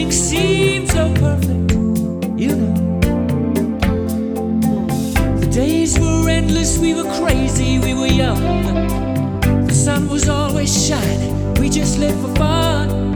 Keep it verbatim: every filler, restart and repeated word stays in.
music seemed so perfect, you know. The days were endless, we were crazy, we were young. The sun was always shining, we just lived for fun.